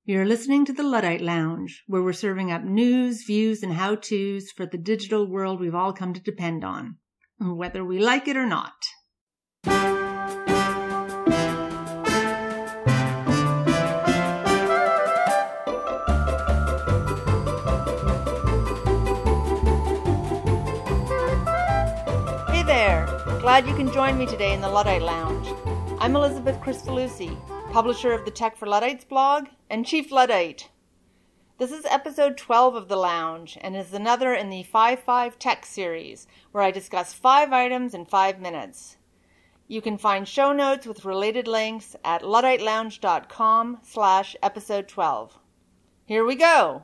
You're listening to the Luddite Lounge, where we're serving up news, views, and how-tos for the digital world we've all come to depend on, whether we like it or not. Hey there! Glad you can join me today in the Luddite Lounge. I'm Elizabeth Cristolucci, publisher of the Tech for Luddites blog and Chief Luddite. This is episode 12 of The Lounge and is another in the 5-5 Tech series, where I discuss 5 items in 5 minutes. You can find show notes with related links at ludditelounge.com/episode 12. Here we go!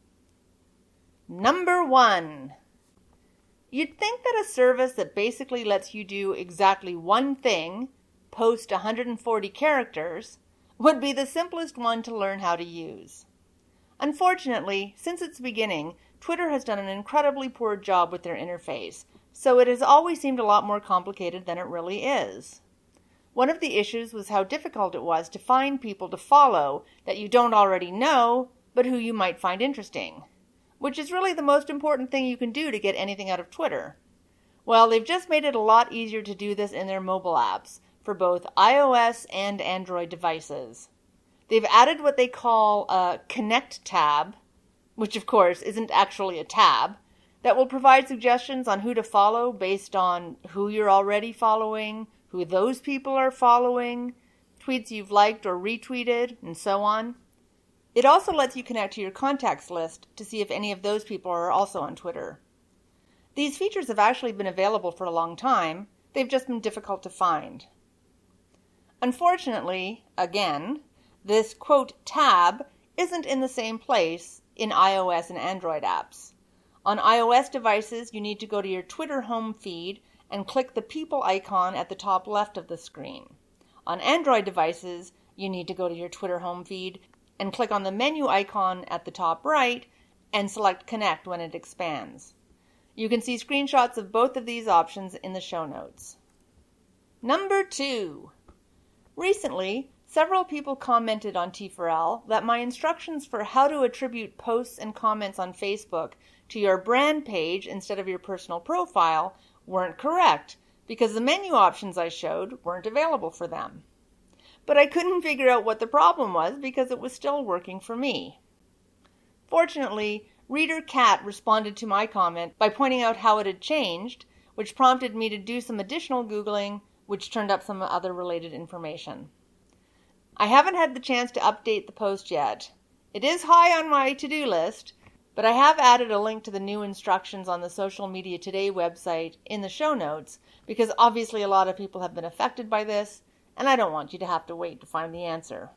Number 1. You'd think that a service that basically lets you do exactly one thing, post 140 characters, would be the simplest one to learn how to use. Unfortunately, since its beginning, Twitter has done an incredibly poor job with their interface, so it has always seemed a lot more complicated than it really is. One of the issues was how difficult it was to find people to follow that you don't already know, but who you might find interesting, which is really the most important thing you can do to get anything out of Twitter. Well, they've just made it a lot easier to do this in their mobile apps, for both iOS and Android devices. They've added what they call a Connect tab, which of course isn't actually a tab, that will provide suggestions on who to follow based on who you're already following, who those people are following, tweets you've liked or retweeted, and so on. It also lets you connect to your contacts list to see if any of those people are also on Twitter. These features have actually been available for a long time. They've just been difficult to find. Unfortunately, again, this, quote, tab isn't in the same place in iOS and Android apps. On iOS devices, you need to go to your Twitter home feed and click the people icon at the top left of the screen. On Android devices, you need to go to your Twitter home feed and click on the menu icon at the top right and select Connect when it expands. You can see screenshots of both of these options in the show notes. Number 2. Recently, several people commented on T4L that my instructions for how to attribute posts and comments on Facebook to your brand page instead of your personal profile weren't correct because the menu options I showed weren't available for them. But I couldn't figure out what the problem was because it was still working for me. Fortunately, Reader Cat responded to my comment by pointing out how it had changed, which prompted me to do some additional Googling, which turned up some other related information. I haven't had the chance to update the post yet. It is high on my to-do list, but I have added a link to the new instructions on the Social Media Today website in the show notes because obviously a lot of people have been affected by this, and I don't want you to have to wait to find the answer.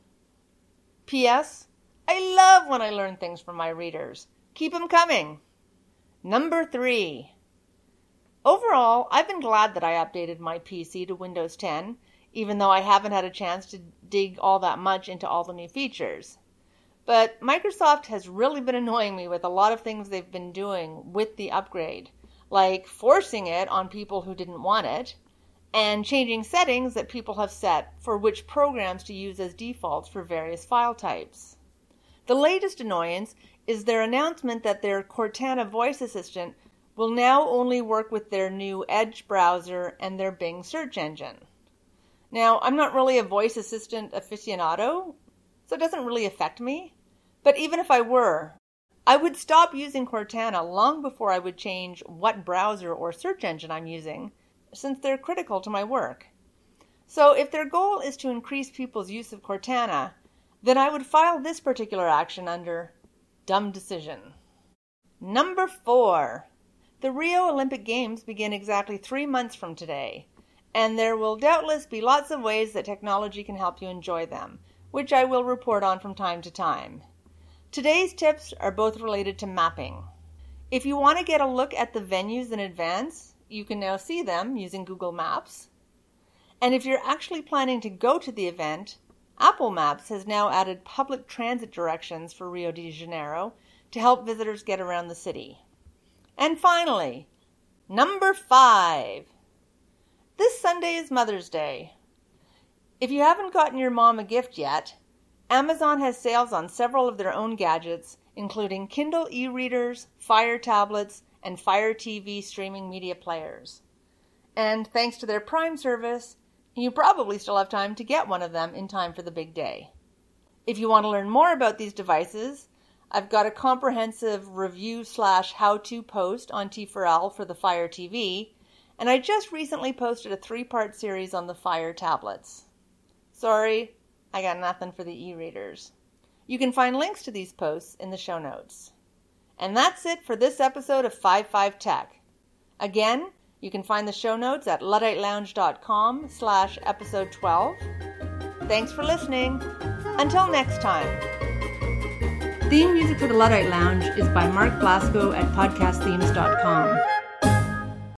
P.S. I love when I learn things from my readers. Keep them coming. Number 3. Overall, I've been glad that I updated my PC to Windows 10, even though I haven't had a chance to dig all that much into all the new features. But Microsoft has really been annoying me with a lot of things they've been doing with the upgrade, like forcing it on people who didn't want it, and changing settings that people have set for which programs to use as defaults for various file types. The latest annoyance is their announcement that their Cortana voice assistant will now only work with their new Edge browser and their Bing search engine. Now, I'm not really a voice assistant aficionado, so it doesn't really affect me. But even if I were, I would stop using Cortana long before I would change what browser or search engine I'm using, since they're critical to my work. So if their goal is to increase people's use of Cortana, then I would file this particular action under dumb decision. Number 4. The Rio Olympic Games begin exactly 3 months from today, and there will doubtless be lots of ways that technology can help you enjoy them, which I will report on from time to time. Today's tips are both related to mapping. If you want to get a look at the venues in advance, you can now see them using Google Maps. And if you're actually planning to go to the event, Apple Maps has now added public transit directions for Rio de Janeiro to help visitors get around the city. And finally, number 5. This Sunday is Mother's Day. If you haven't gotten your mom a gift yet, Amazon has sales on several of their own gadgets, including Kindle e-readers, Fire tablets, and Fire TV streaming media players. And thanks to their Prime service, you probably still have time to get one of them in time for the big day. If you want to learn more about these devices, I've got a comprehensive review/how-to post on T4L for the Fire TV, and I just recently posted a 3-part series on the Fire tablets. Sorry, I got nothing for the e-readers. You can find links to these posts in the show notes. And that's it for this episode of 55 Tech. Again, you can find the show notes at ludditelounge.com/episode 12. Thanks for listening. Until next time. Theme music for the Luddite Lounge is by Mark Blasco at podcastthemes.com.